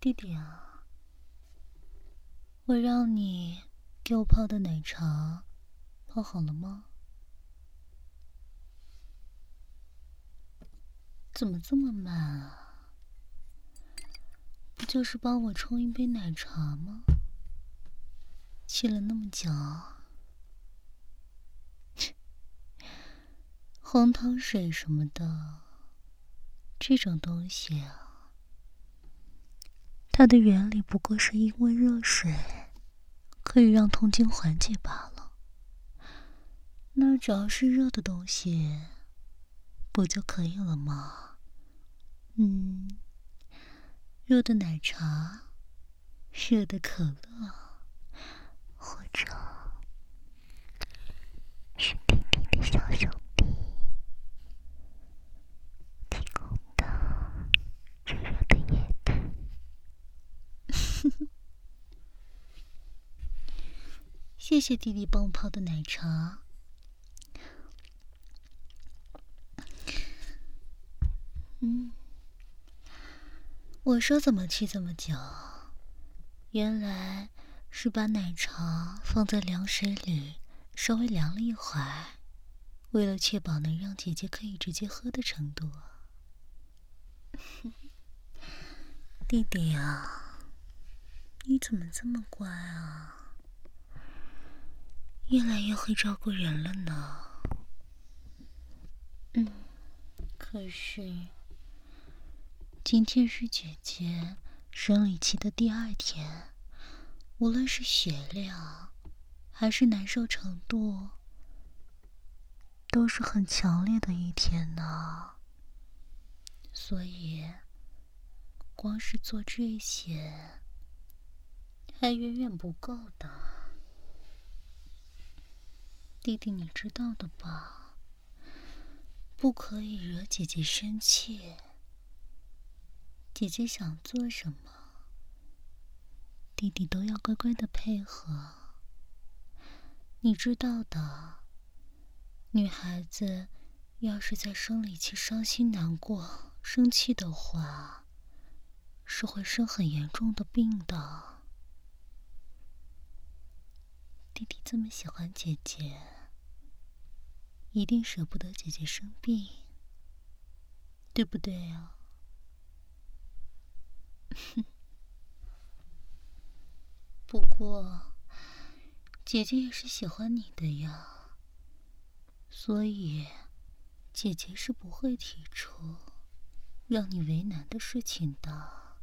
弟弟啊，我让你给我泡的奶茶泡好了吗？怎么这么慢啊？不就是帮我冲一杯奶茶吗？沏了那么久，红糖水什么的，这种东西啊，它的原理不过是因为热水可以让痛经缓解罢了。那只要是热的东西，不就可以了吗？热的奶茶，热的可乐，或者是弟弟的小手臂提供的热热的液体。谢谢弟弟帮我泡的奶茶。我说怎么沏这么久，原来是把奶茶放在凉水里稍微凉了一会儿，为了确保能让姐姐可以直接喝的程度。弟弟啊，你怎么这么乖啊？越来越会照顾人了呢。可是今天是姐姐生理期的第2天，无论是血量还是难受程度，都是很强烈的一天呢。所以光是做这些还远远不够的。弟弟你知道的吧，不可以惹姐姐生气。姐姐想做什么，弟弟都要乖乖的配合。你知道的，女孩子要是在生理期伤心难过生气的话，是会生很严重的病的。弟弟这么喜欢姐姐，一定舍不得姐姐生病，对不对啊？不过姐姐也是喜欢你的呀，所以姐姐是不会提出让你为难的事情的。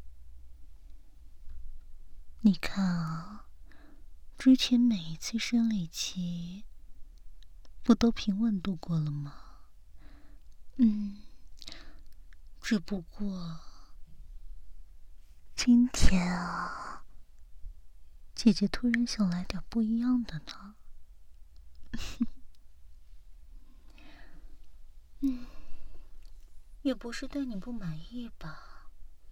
你看啊，之前每一次生理期不都平稳度过了吗？只不过今天啊，姐姐突然想来点不一样的呢。也不是对你不满意吧，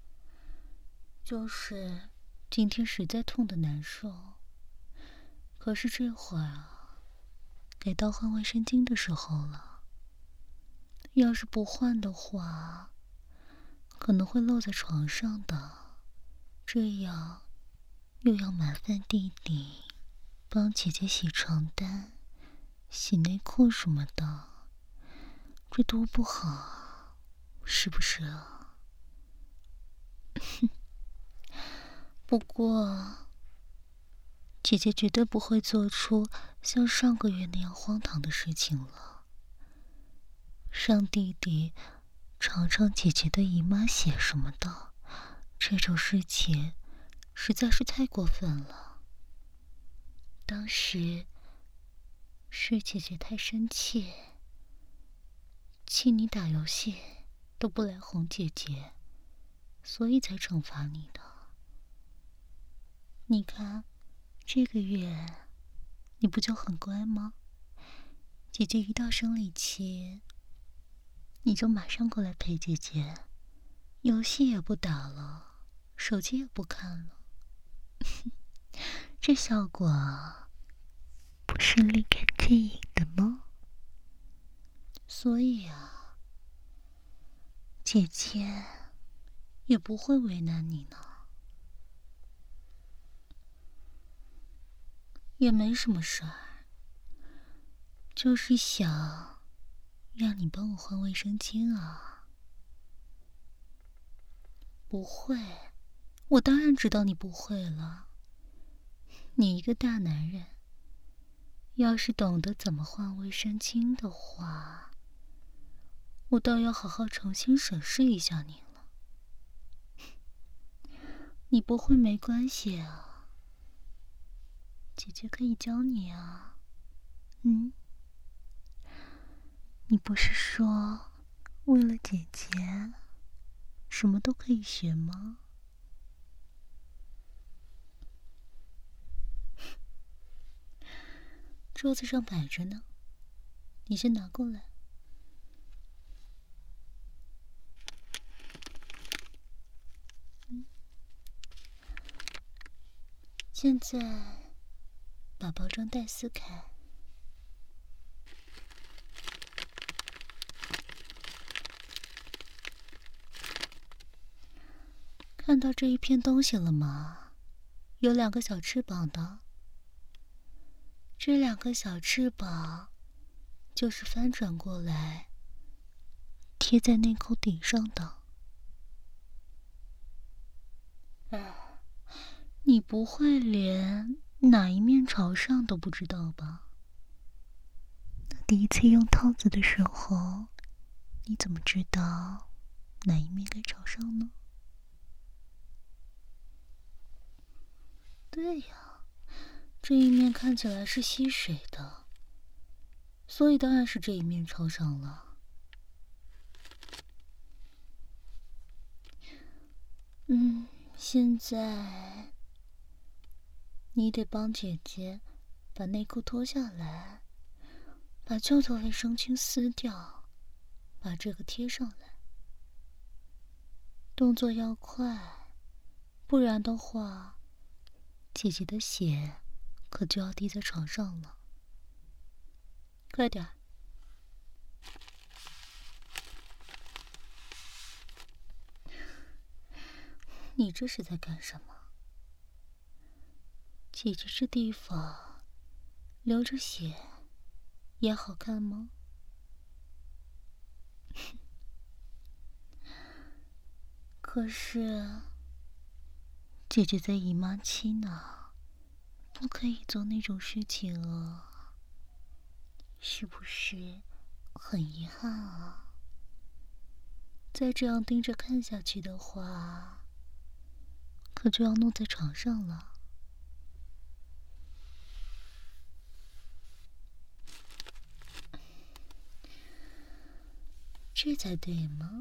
就是今天实在痛得难受。可是这会儿啊，该到换卫生巾的时候了。要是不换的话，可能会漏在床上的，这样又要麻烦弟弟帮姐姐洗床单、洗内裤什么的，这多不好，是不是啊？不过姐姐绝对不会做出像上个月那样荒唐的事情了，让弟弟尝尝姐姐的姨妈血什么的，这种事情实在是太过分了。当时是姐姐太生气，气你打游戏都不来哄姐姐，所以才惩罚你的。你看这个月你不就很乖吗？姐姐一到生理期，你就马上过来陪姐姐，游戏也不打了，手机也不看了。这效果不是立竿见影的吗？所以啊，姐姐也不会为难你呢。 也没什么事儿，就是想让你帮我换卫生巾啊。不会，我当然知道你不会了。你一个大男人，要是懂得怎么换卫生巾的话，我倒要好好重新审视一下你了。你不会没关系啊，姐姐可以教你啊。你不是说为了姐姐什么都可以学吗？桌子上摆着呢，你先拿过来。现在把包装袋撕开。看到这一片东西了吗？有2个小翅膀的。这2个小翅膀就是翻转过来贴在内裤底上的。你不会连哪一面朝上都不知道吧？那第一次用套子的时候，你怎么知道哪一面该朝上呢？对呀，这一面看起来是吸水的，所以当然是这一面朝上了。现在你得帮姐姐把内裤脱下来，把旧的卫生巾撕掉，把这个贴上来。动作要快，不然的话，姐姐的血可就要滴在床上了。快点儿！你这是在干什么？姐姐这地方流着血也好看吗？可是姐姐在姨妈期呢，不可以做那种事情啊，是不是很遗憾啊？再这样盯着看下去的话，可就要弄在床上了。这才对吗？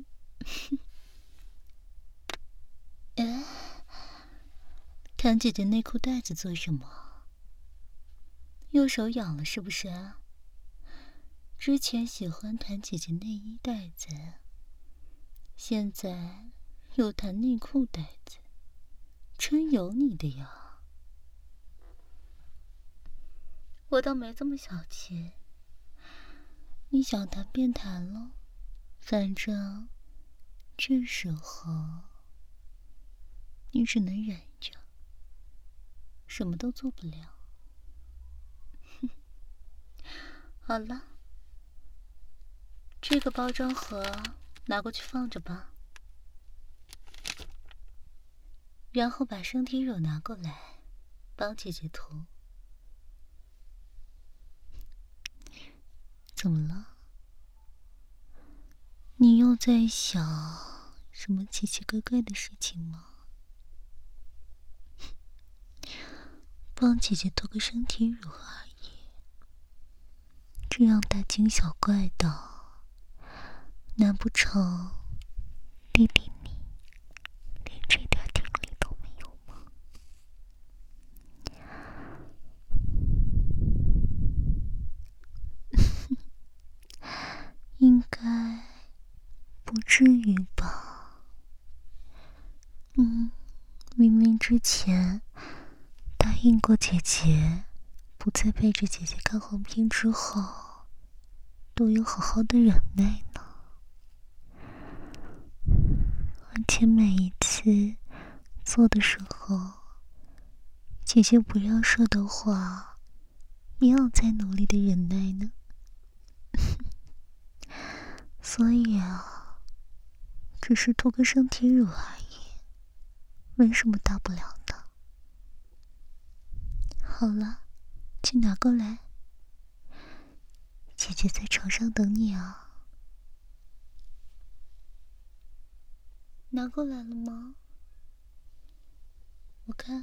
哎，弹姐姐内裤带子做什么？右手痒了是不是？之前喜欢弹姐姐内衣带子，现在又弹内裤带子，真有你的呀！我倒没这么小气，你想弹便弹了，反正这时候你只能忍着，什么都做不了。好了，这个包装盒拿过去放着吧，然后把身体乳拿过来，帮姐姐涂。怎么了？你又在想什么奇奇怪怪的事情吗？帮姐姐涂个身体乳而已，这样大惊小怪的，难不成弟弟你连这点听力都没有吗？应该不至于吧？明明之前答应过姐姐，不再背着姐姐看黄片之后，都有好好的忍耐呢。而且每一次做的时候，姐姐不要射的话， 也有在努力的忍耐呢。所以啊，只是涂个身体乳而已，没什么大不了的。好了，去拿过来，姐姐在床上等你啊。拿过来了吗？我看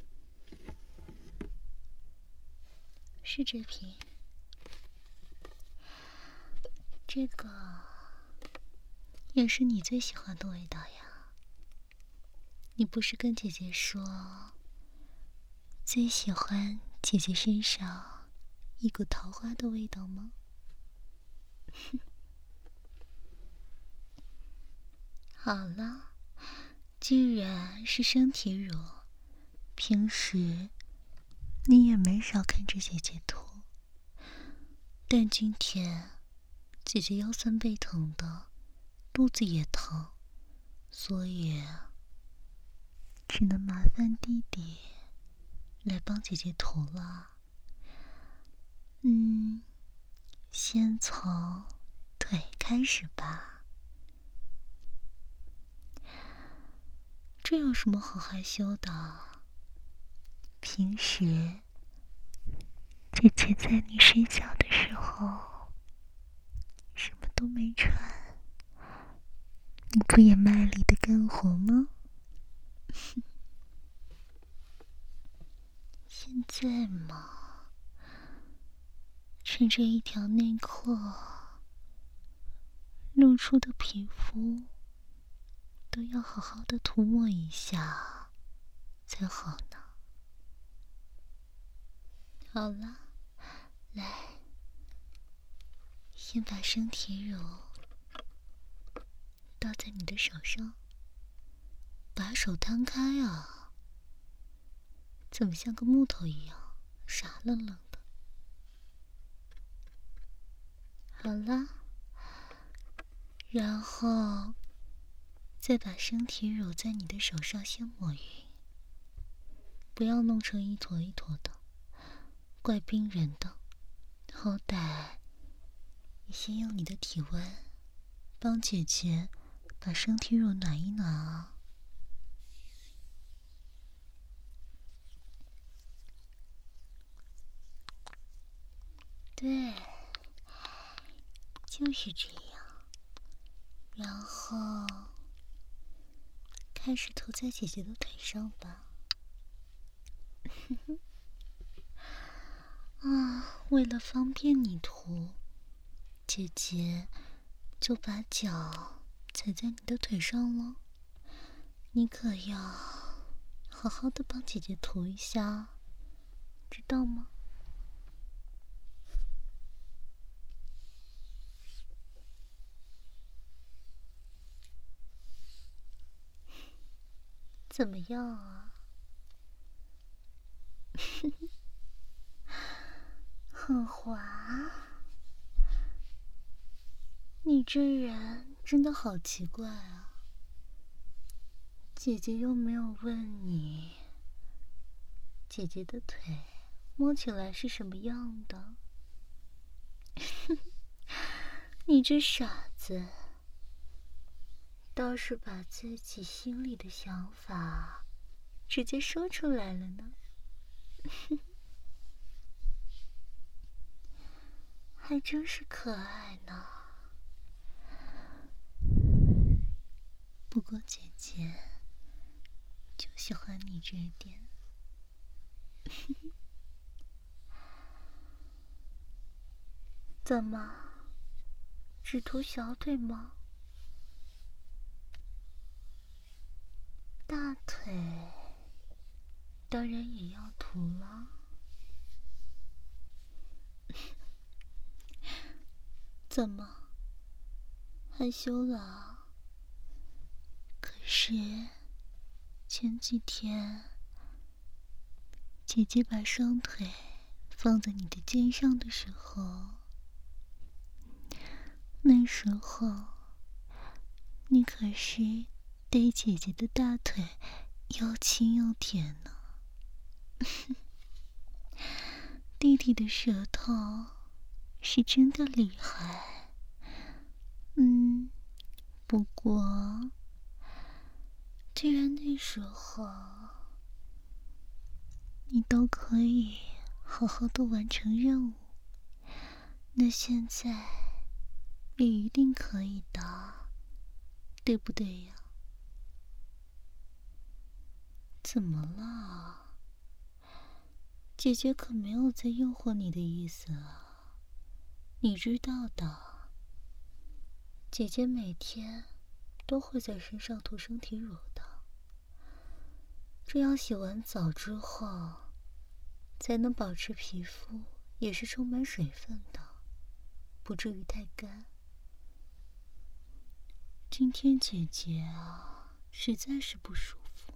是这瓶，这个也是你最喜欢的味道呀。你不是跟姐姐说最喜欢姐姐身上一股桃花的味道吗？好了，既然是身体乳，平时你也没少看着姐姐涂，但今天姐姐腰酸背疼的，肚子也疼，所以只能麻烦弟弟来帮姐姐涂了。先从腿开始吧。这有什么好害羞的？平时姐姐在你睡觉的时候什么都没穿，你不也卖力的干活吗？现在嘛，趁着一条内裤露出的皮肤都要好好的涂抹一下才好呢。好了，来，先把身体乳倒在你的手上，把手摊开啊，怎么像个木头一样傻愣愣的？好了，然后再把身体乳在你的手上先抹匀，不要弄成一坨一坨的，怪冰人的。好歹你先用你的体温帮姐姐把身体乳暖一暖啊。对，就是这样。然后开始涂在姐姐的腿上吧。为了方便你涂，姐姐就把脚踩在你的腿上了。你可要好好的帮姐姐涂一下，知道吗？怎么样啊？很滑。你这人真的好奇怪啊！姐姐又没有问你，姐姐的腿摸起来是什么样的？你这傻子，倒是把自己心里的想法直接说出来了呢。还真是可爱呢。不过姐姐就喜欢你这一点。怎么，只涂小腿吗？大腿当然也要涂了。怎么，害羞了啊？可是前几天姐姐把双腿放在你的肩上的时候，那时候你可是对姐姐的大腿又亲又舔呢。 弟弟的舌头是真的厉害。不过既然那时候你都可以好好的完成任务，那现在也一定可以的，对不对呀？怎么了？姐姐可没有在诱惑你的意思啊，你知道的。姐姐每天都会在身上涂身体乳的，这样洗完澡之后才能保持皮肤也是充满水分的，不至于太干。今天姐姐啊实在是不舒服，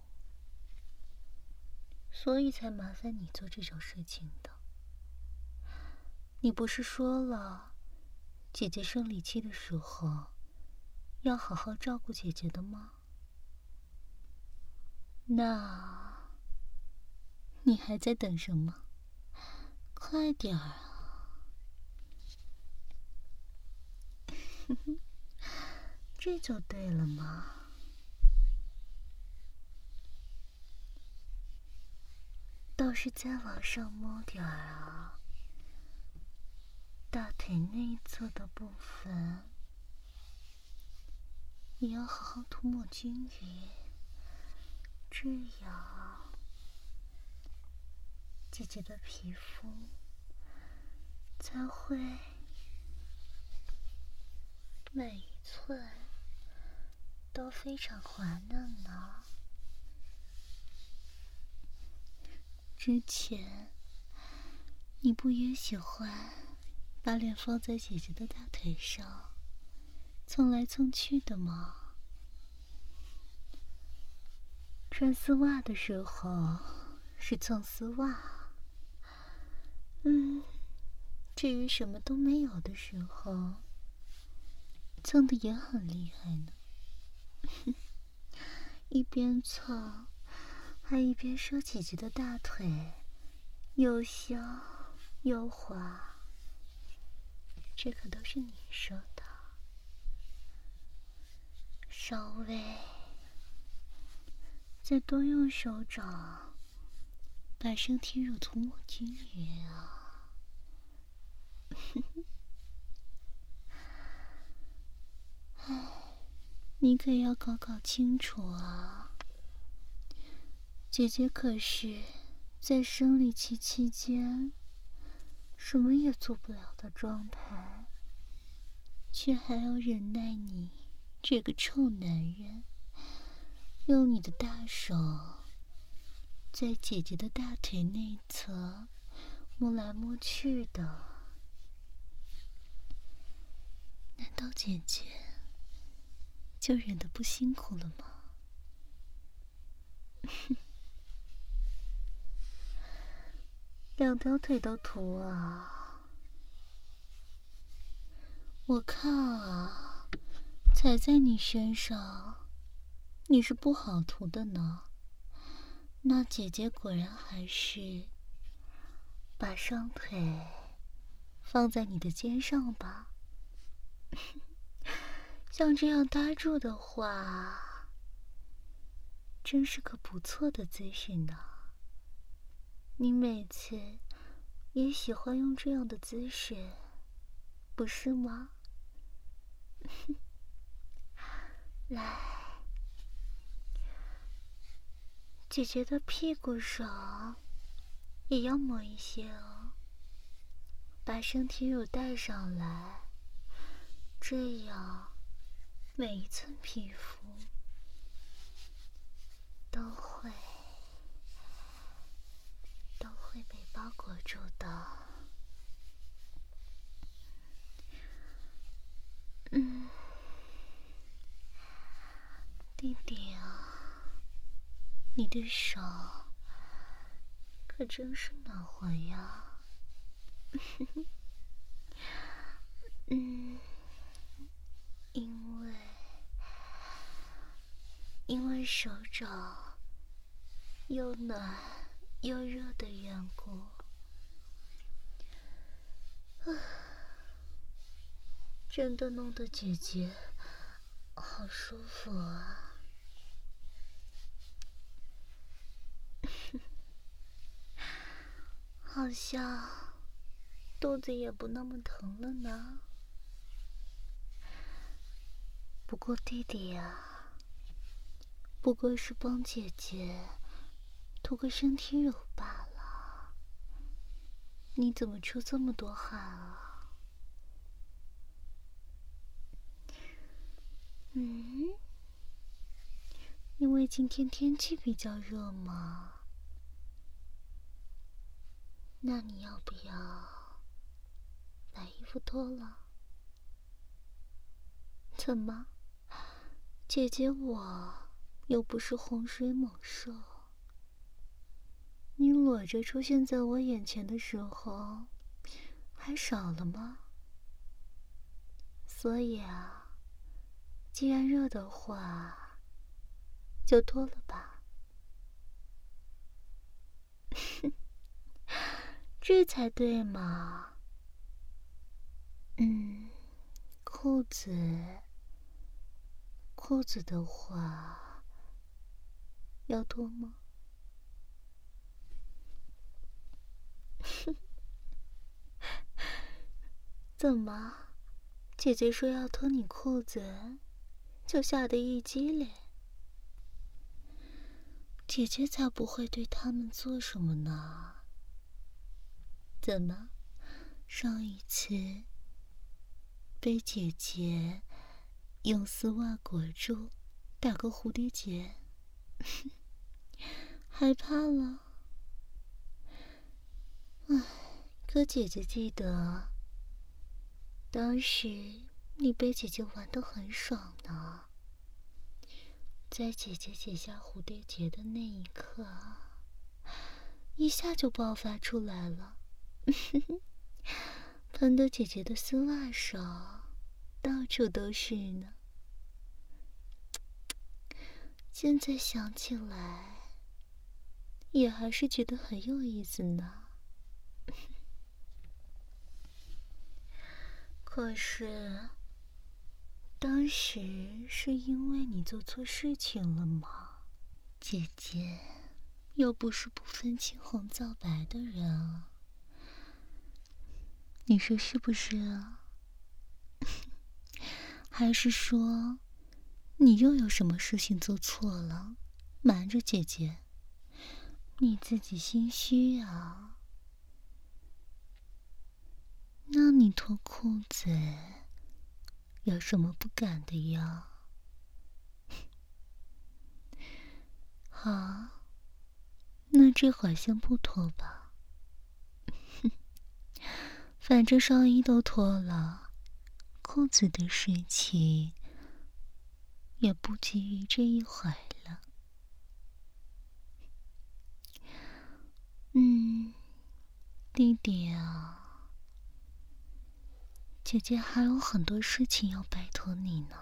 所以才麻烦你做这种事情的。你不是说了姐姐生理期的时候要好好照顾姐姐的吗？那你还在等什么？快点儿啊！这就对了嘛。倒是再往上摸点儿啊，大腿内侧的部分也要好好涂抹均匀，这样姐姐的皮肤才会每一寸都非常滑嫩呢。之前你不也喜欢把脸放在姐姐的大腿上蹭来蹭去的吗？穿丝袜的时候是蹭丝袜，至于什么都没有的时候，蹭的也很厉害呢。一边蹭还一边说姐姐的大腿又香又滑，这可都是你说的。稍微再多用手掌把身体乳涂抹均匀啊。你可要搞搞清楚啊，姐姐可是在生理期期间什么也做不了的状态，却还要忍耐你这个臭男人用你的大手在姐姐的大腿内侧摸来摸去的。难道姐姐就忍得不辛苦了吗？两条腿都涂啊！我看啊，踩在你身上你是不好涂的呢。那姐姐果然还是把双腿放在你的肩上吧。像这样搭住的话，真是个不错的姿势呢。你每次也喜欢用这样的姿势，不是吗？来，姐姐的屁股上也要抹一些哦，把身体乳带上来，这样每一寸皮肤都会被包裹住的。弟弟啊，你的手可真是暖和呀。因为手掌又暖又热的缘故， 真的弄得姐姐好舒服啊。好像肚子也不那么疼了呢。不过弟弟呀，不过是帮姐姐涂个身体乳罢了，你怎么出这么多汗啊？因为今天天气比较热嘛。那你要不要把衣服脱了？怎么？姐姐我又不是洪水猛兽，你裸着出现在我眼前的时候还少了吗？所以啊，既然热的话，就脱了吧。这才对嘛。裤子的话要脱吗？怎么？姐姐说要脱你裤子，就吓得一激灵。姐姐才不会对他们做什么呢。怎么？上一次被姐姐用丝袜裹住，打个蝴蝶结，害怕了。可姐姐记得，当时你被姐姐玩得很爽呢。在姐姐解下蝴蝶结的那一刻，一下就爆发出来了，喷得姐姐的丝袜上到处都是呢。现在想起来，也还是觉得很有意思呢。可是，当时是因为你做错事情了吗？姐姐又不是不分青红皂白的人啊，你说是不是啊？还是说你又有什么事情做错了，瞒着姐姐？你自己心虚啊？那你脱裤子有什么不敢的呀？好，那这会儿先不脱吧。反正上衣都脱了，裤子的事情也不急于这一会儿了。弟弟啊，姐姐还有很多事情要拜托你呢。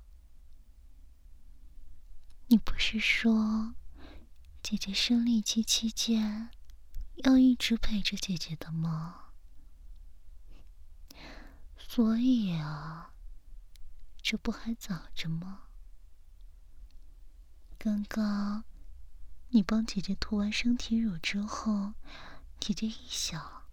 你不是说姐姐生理期期间要一直陪着姐姐的吗？所以啊，这不还早着吗？刚刚你帮姐姐涂完身体乳之后，姐姐一想，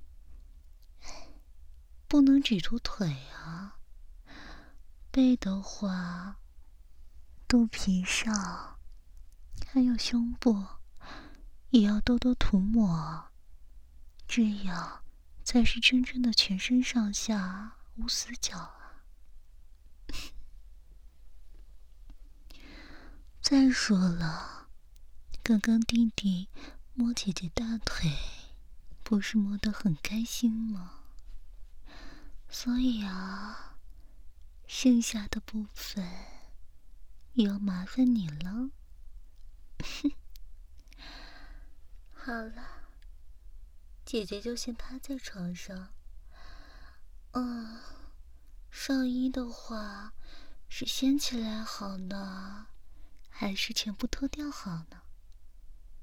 不能只涂腿啊，背的话，肚皮上还有胸部也要多多涂抹，这样才是真正的全身上下无死角啊。再说了，刚刚弟弟摸姐姐大腿，不是摸得很开心吗？所以啊，剩下的部分也要麻烦你了。好了，姐姐就先趴在床上。上衣的话，是掀起来好呢，还是全部脱掉好呢？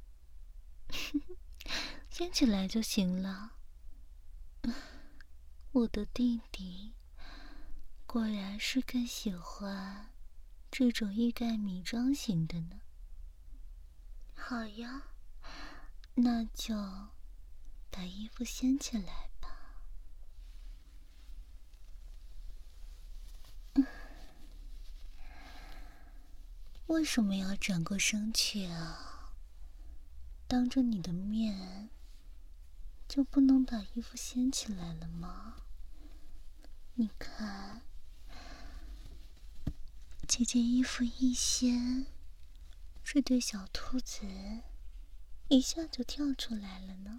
掀起来就行了。 我的弟弟果然是更喜欢这种欲盖弥彰型的呢。好呀，那就把衣服掀起来吧。为什么要转过身去啊？当着你的面就不能把衣服掀起来了吗？你看，姐姐衣服一掀，这对小兔子一下就跳出来了呢。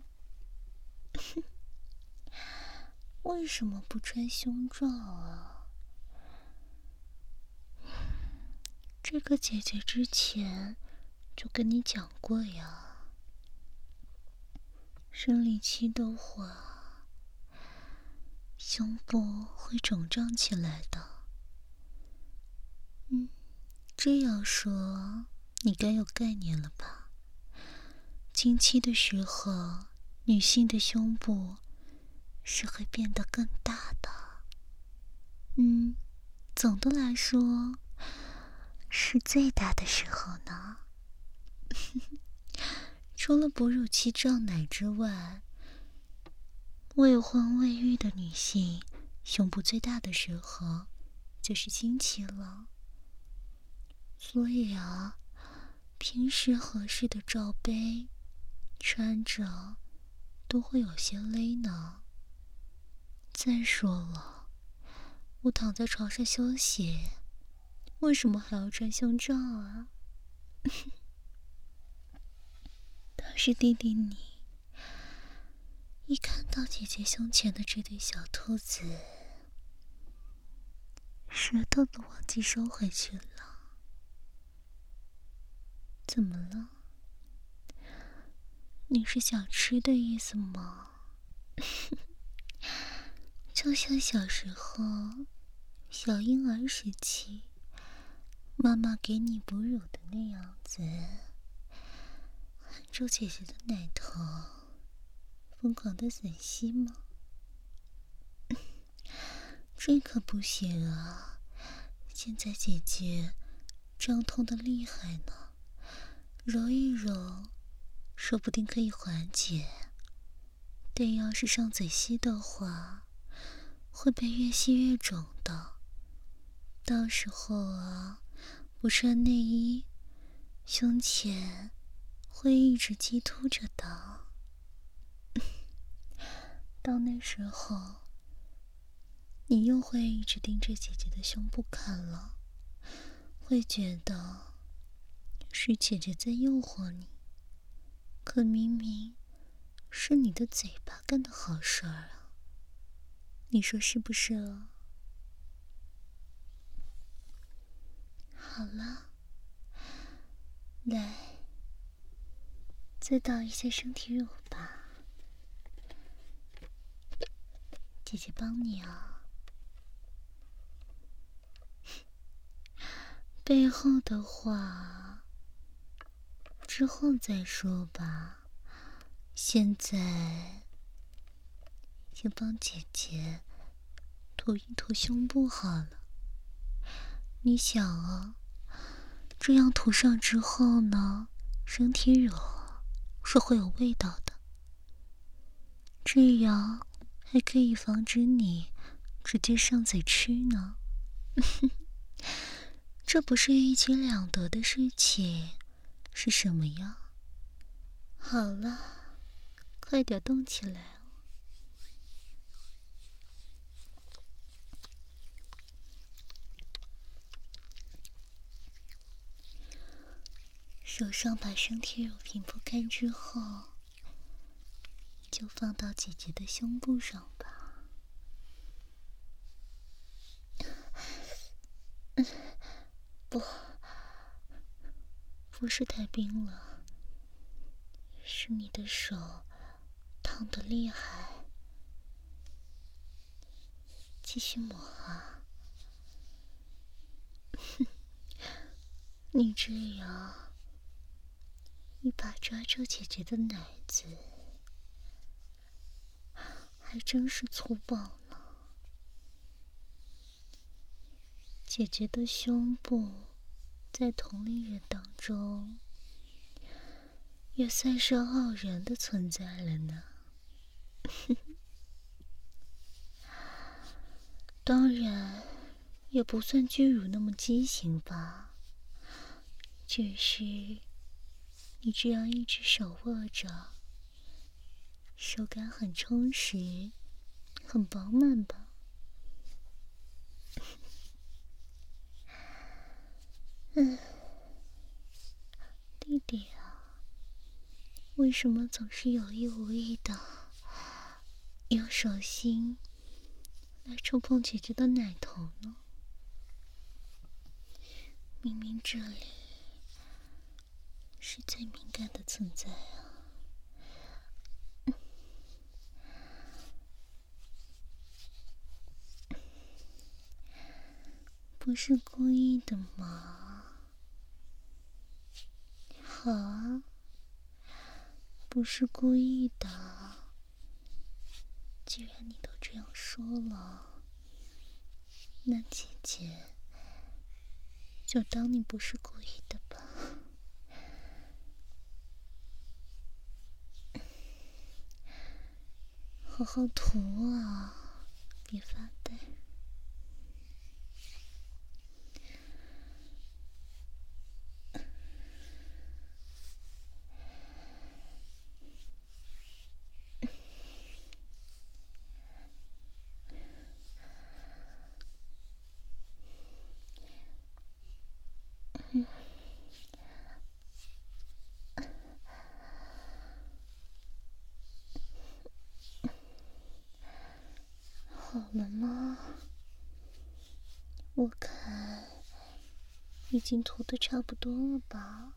为什么不穿胸罩啊？这个姐姐之前就跟你讲过呀，生理期的话，胸部会肿胀起来的。这样说你该有概念了吧？经期的时候，女性的胸部是会变得更大的。总的来说，是最大的时候呢。除了哺乳期胀奶之外，未婚未育的女性胸部最大的时候就是经期了。所以啊，平时合适的罩杯穿着都会有些勒呢。再说了，我躺在床上休息，为什么还要穿胸罩啊？倒是弟弟你，一看到姐姐胸前的这对小兔子，舌头都忘记收回去了。怎么了？你是想吃的意思吗？就像小时候小婴儿时期妈妈给你哺乳的那样子，含住姐姐的奶头疯狂的吮吸吗？这可不行啊，现在姐姐胀痛的厉害呢，揉一揉说不定可以缓解，但要是上嘴吸的话，会被越吸越肿的。到时候啊，不穿内衣，胸前会一直激凸着的。到那时候，你又会一直盯着姐姐的胸部看了，会觉得是姐姐在诱惑你，可明明是你的嘴巴干的好事儿啊。你说是不是啊？好了，来，再倒一些身体乳吧，姐姐帮你啊。背后的话之后再说吧，现在先帮姐姐涂一涂胸部好了。你想啊，这样涂上之后呢，身体乳是会有味道的，这样还可以防止你直接上嘴吃呢。这不是一举两得的事情，是什么呀？好了，快点动起来哦。手上把身体乳平铺开之后，就放到姐姐的胸部上吧。不是太冰了，是你的手烫得厉害。继续抹啊。你这样一把抓住姐姐的奶子，还真是粗暴呢。 姐姐的胸部在同龄人当中也算是傲人的存在了呢。当然也不算巨乳那么畸形吧，只是你这样一只手握着，手感很充实，很饱满吧。弟弟啊，为什么总是有意无意的用手心来触碰姐姐的奶头呢？明明这里是最敏感的存在啊。不是故意的吗？好啊，不是故意的。既然你都这样说了，那姐姐就当你不是故意的吧。好好涂啊，别发呆。好了吗？我看已经涂得差不多了吧。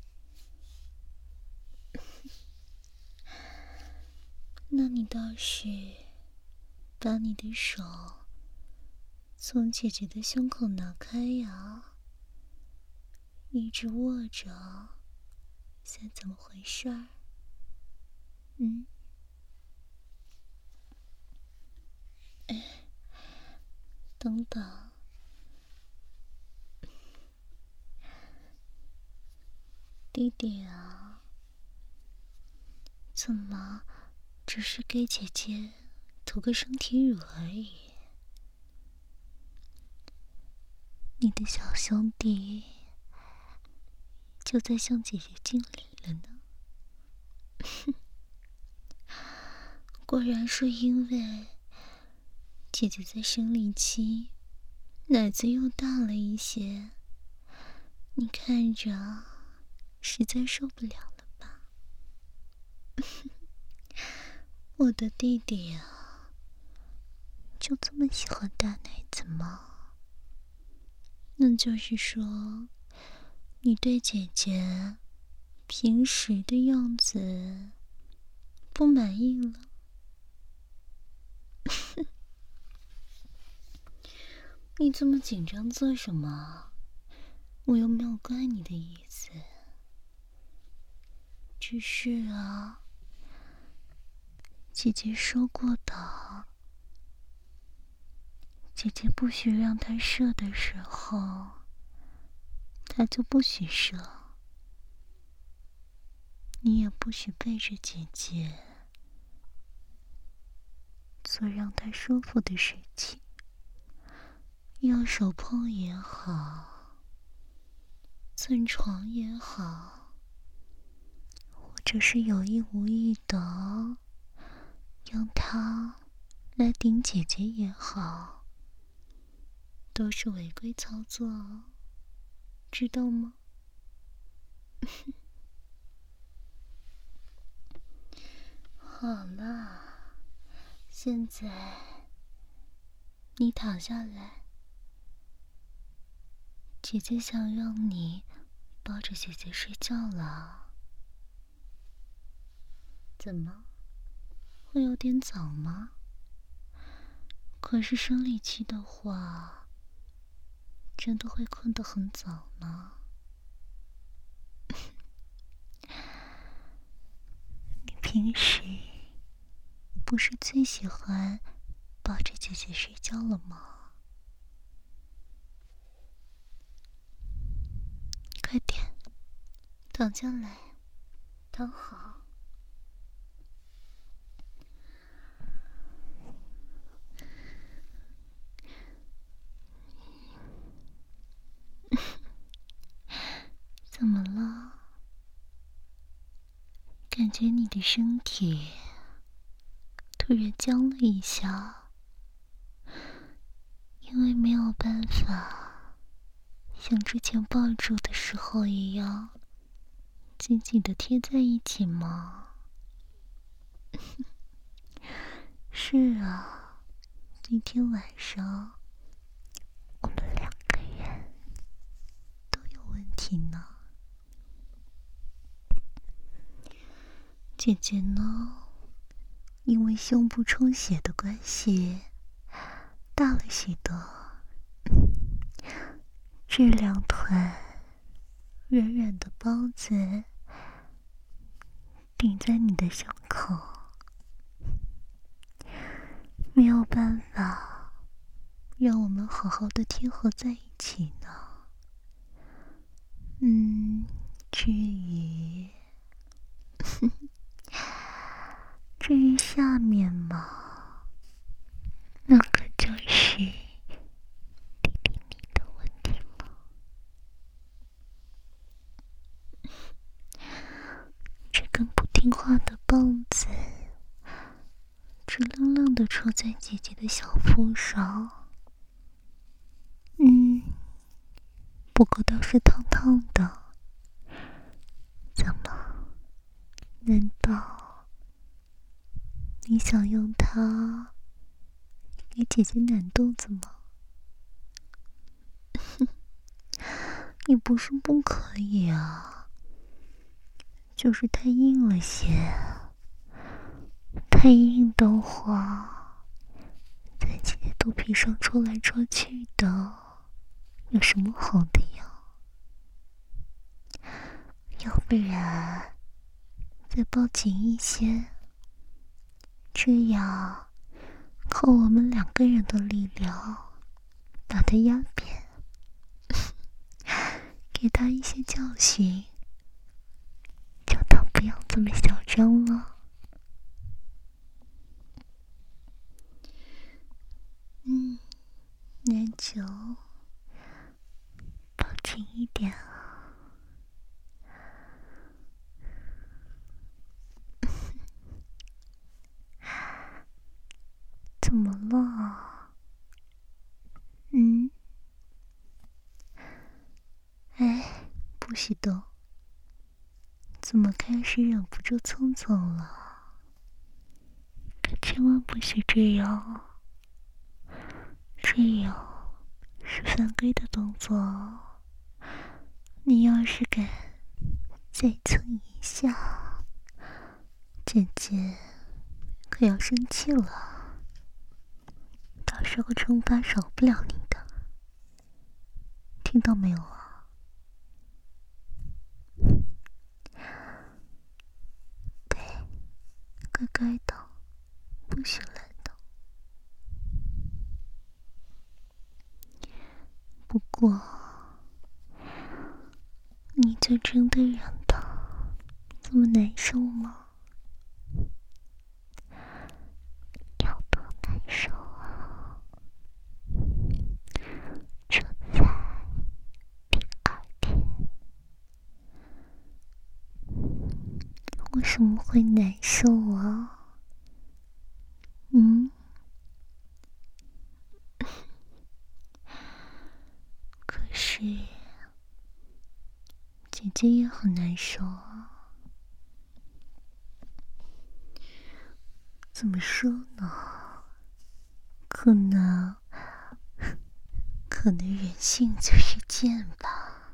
那你倒是把你的手从姐姐的胸口拿开呀，一直握着，现在怎么回事儿？等等，弟弟啊，怎么只是给姐姐涂个身体乳而已？你的小兄弟就在向姐姐敬礼了呢。果然是因为姐姐在生理期，奶子又大了一些，你看着实在受不了了吧？我的弟弟啊，就这么喜欢大奶子吗？那就是说，你对姐姐平时的样子不满意了？你这么紧张做什么？我又没有怪你的意思，只是啊，姐姐说过的，姐姐不许让他射的时候，他就不许射。你也不许背着姐姐做让他舒服的事情，要手碰也好，蹭床也好，或者是有意无意的用它来顶姐姐也好，都是违规操作，知道吗？好了，现在你躺下来，姐姐想让你抱着姐姐睡觉了。怎么，会有点早吗？可是生理期的话，真的会困得很早呢。你平时不是最喜欢抱着姐姐睡觉了吗？ 快点，躺下来，躺好。怎么了？感觉你的身体突然僵了一下，因为没有办法像之前抱住的时候一样紧紧地贴在一起吗？是啊，今天晚上我们2个人都有问题呢。姐姐呢，因为胸部充血的关系大了许多，这2团软软的包子顶在你的胸口，没有办法让我们好好的贴合在一起呢。至于下面嘛，那可就是弟弟你的问题了。这根不听话的棒子直愣愣地戳在姐姐的小腹上，不过倒是烫烫的。怎么？难道你想用它给姐姐暖肚子吗？也不是不可以啊，就是太硬了些。太硬的话，在姐姐肚皮上戳来戳去的，有什么好的呀？要不然再抱紧一些，这样靠我们2个人的力量把它压扁，给他一些教训，叫他不要这么嚣张了。那就抱紧一点啊。怎么了？哎，不许动！怎么开始忍不住蹭蹭了？可千万不许这样，这样是犯规的动作。你要是敢再蹭一下，姐姐可要生气了，到时候惩罚少不了你的，听到没有啊？对，乖乖的，不许乱动。不过你就真的忍到这么难受吗？有多难受啊？这才第2天，为什么会难受啊？可是姐姐也很难受啊。怎么说呢？可能人性就是贱吧。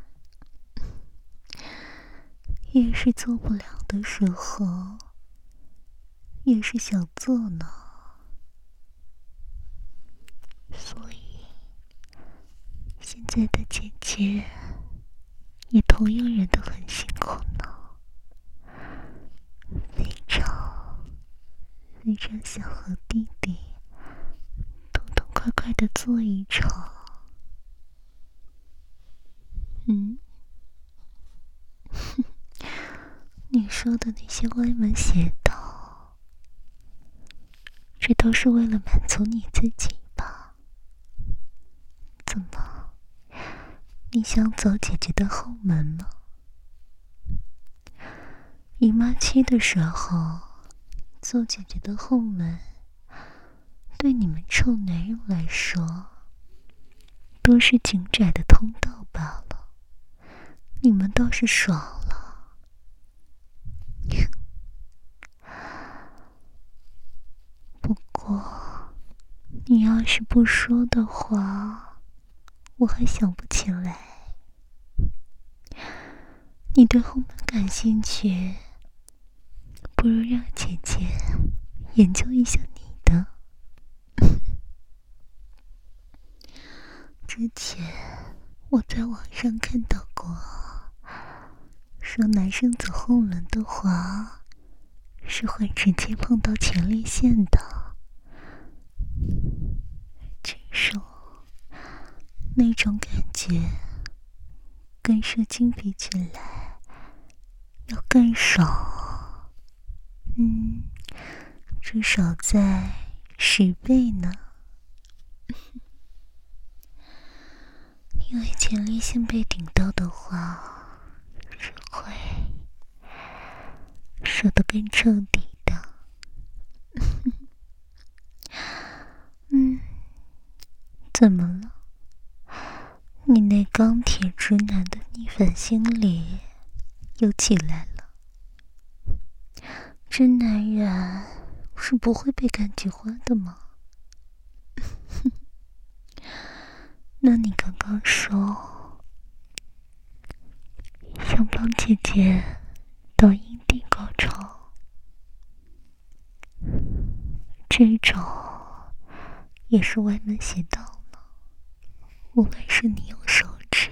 越是做不了的时候，越是想做呢。所以现在的姐姐也同样忍得很辛苦呢，非常想和弟弟痛痛快快地做一场。 说的那些歪门邪道，这都是为了满足你自己吧？怎么，你想走姐姐的后门吗？姨妈期的时候，走姐姐的后门，对你们臭男人来说，都是紧窄的通道罢了。你们倒是爽了。不过，你要是不说的话，我还想不起来。你对后门感兴趣，不如让姐姐研究一下你的。之前我在网上看到过，说男生走后门的话，是会直接碰到前列腺的。据说那种感觉跟射精比起来要更爽，至少在10倍呢。因为前列腺被顶到的话，是会射得更彻底的。怎么了？你那钢铁直男的逆反心理又起来了？真男人是不会被感菊花的吗？那你刚刚说想帮姐姐到阴蒂高潮，这种也是歪门邪道呢。无论是你用手指，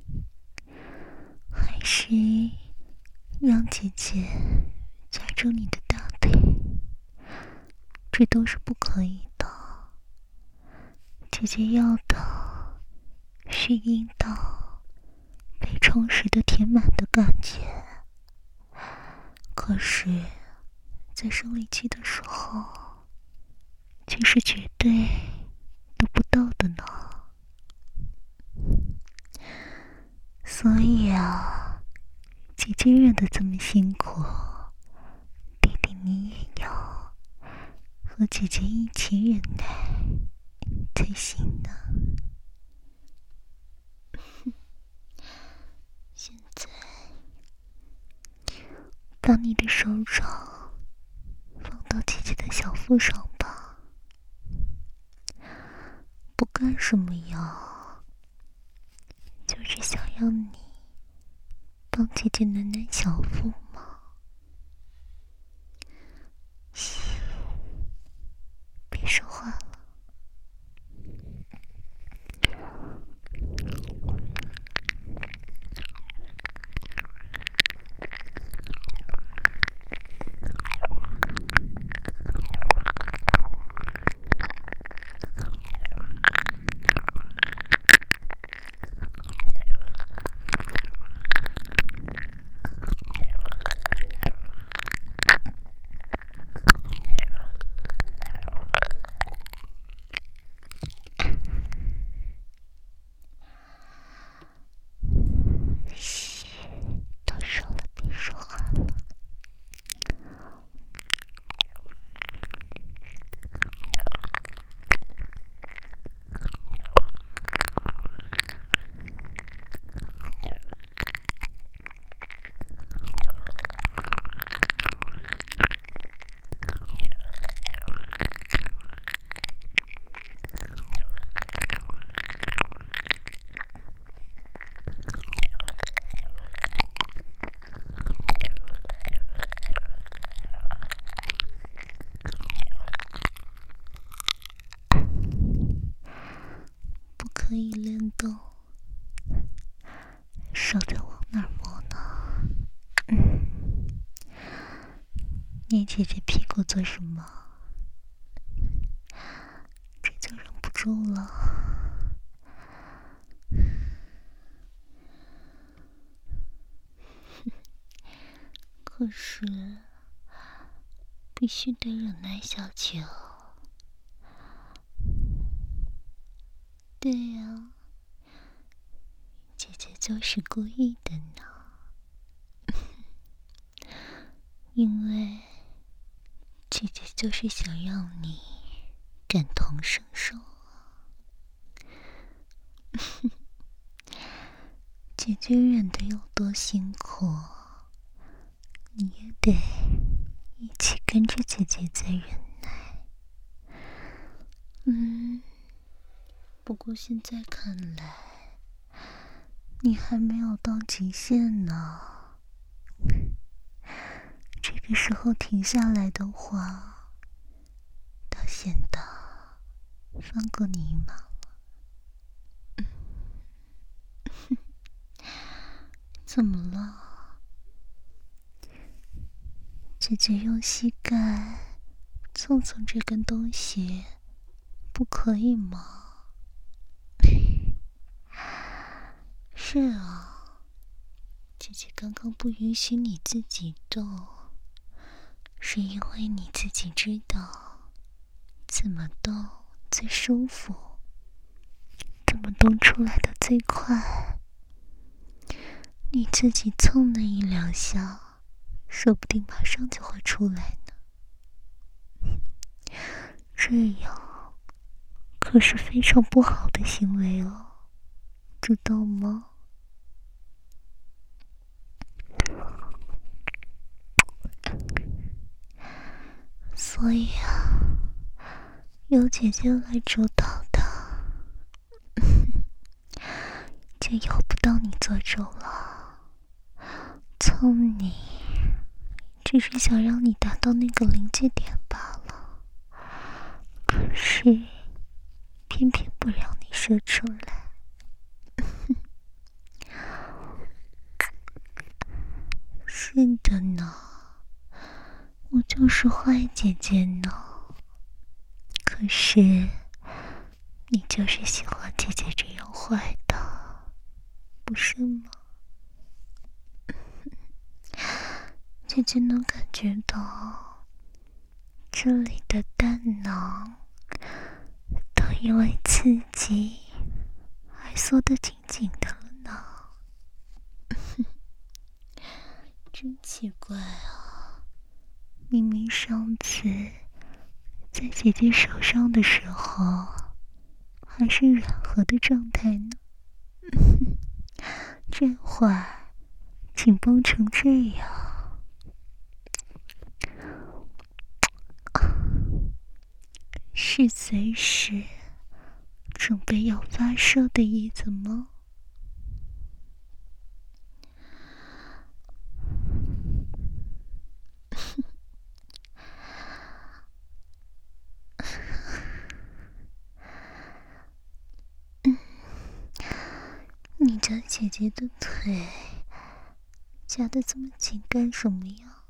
还是让姐姐夹住你的大腿，这都是不可以的。姐姐要的是阴道被充实的填满的感觉，可是在生理期的时候却是绝对得不到的呢。所以啊，姐姐忍得这么辛苦，弟弟你也要和姐姐一起忍耐才行呢。现在把你的手掌放到姐姐的小腹上吧，不干什么呀，就是想让你帮姐姐暖暖小腹嘛。嘘，别说话了。可以练动，手在往哪儿摸呢？捏姐姐屁股做什么？这就忍不住了。可可是必须得忍耐下去哦。对呀，姐姐就是故意的呢，因为姐姐就是想让你感同身受啊。姐姐忍得有多辛苦，你也得一起跟着姐姐在忍耐。不过现在看来，你还没有到极限呢。这个时候停下来的话，倒显得放过你一马了。怎么了？姐姐用膝盖蹭蹭这根东西，不可以吗？是啊，姐姐刚刚不允许你自己动，是因为你自己知道怎么动最舒服，怎么动出来的最快。你自己蹭了一两下，说不定马上就会出来呢。这样可是非常不好的行为哦，知道吗？所以啊，由姐姐来主导的，就由不到你做主了。蹭你，只是想让你达到那个临界点罢了，可是偏偏不让你说出来。是的呢，我就是坏姐姐呢。可是你就是喜欢姐姐这样坏的，不是吗？姐姐能感觉到这里的蛋囊都因为刺激而缩得紧紧的了呢。真奇怪啊，明明上次在姐姐手上的时候还是软和的状态呢，这会儿紧绷成这样，是随时准备要发射的意思吗？你家姐姐的腿夹得这么紧干什么呀？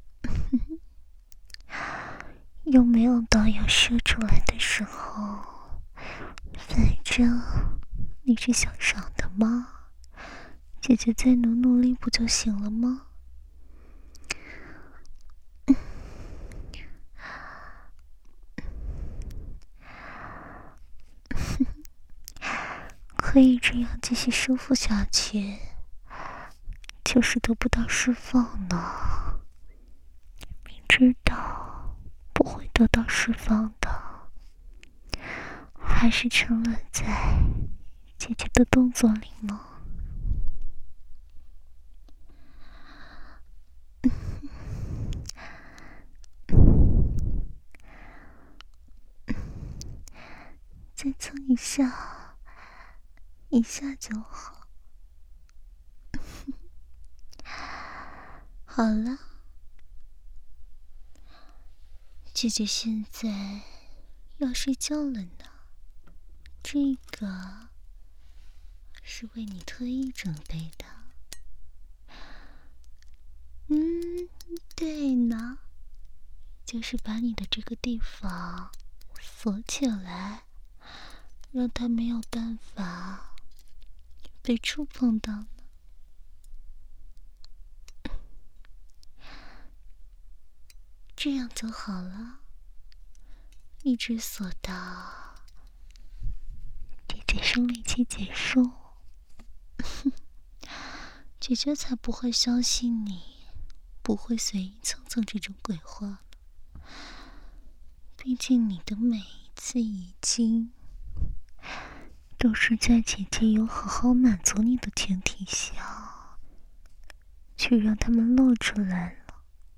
又没有到要射出来的时候，反正你是想上的吗？姐姐再努力不就行了吗？可以这样继续舒服下去，就是得不到释放呢。明知道不会得到释放的，还是沉沦在姐姐的动作里吗？再蹭一下，一下就好。好了，姐姐现在要睡觉了呢，这个是为你特意准备的。对呢，就是把你的这个地方锁起来，让它没有办法被触碰到呢。 这样就好了，一直锁到姐姐生理期结束，姐姐才不会相信你不会随意蹭蹭这种鬼话了。毕竟你的每一次遗精，都是在姐姐有好好满足你的前提下，去让他们露出来了。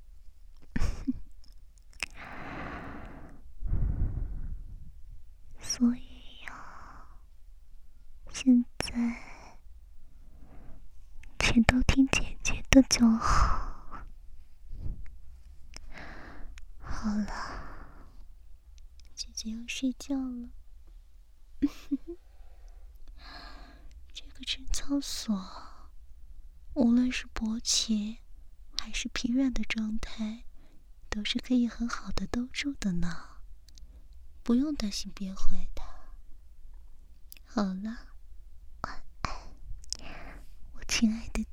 所以呀，现在全都听姐姐的就好。好了，姐姐要睡觉了。这个贞操锁，无论是勃起还是疲软的状态，都是可以很好的兜住的呢，不用担心憋坏的。好了，晚安，我亲爱的